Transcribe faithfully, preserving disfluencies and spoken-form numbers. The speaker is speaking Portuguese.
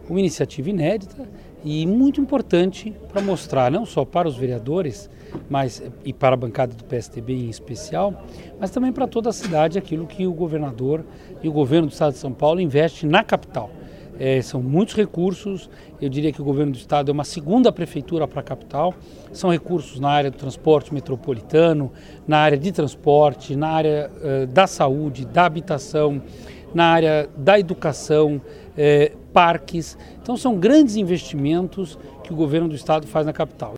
uma iniciativa inédita e muito importante para mostrar não só para os vereadores, mas e para a bancada do P S D B em especial, mas também para toda a cidade aquilo que o governador e o governo do estado de São Paulo investe na capital. É, são muitos recursos, eu diria que o governo do estado é uma segunda prefeitura para a capital, são recursos na área do transporte metropolitano, na área de transporte, na área uh, da saúde, da habitação, na área da educação, eh, parques. Então são grandes investimentos que o governo do estado faz na capital.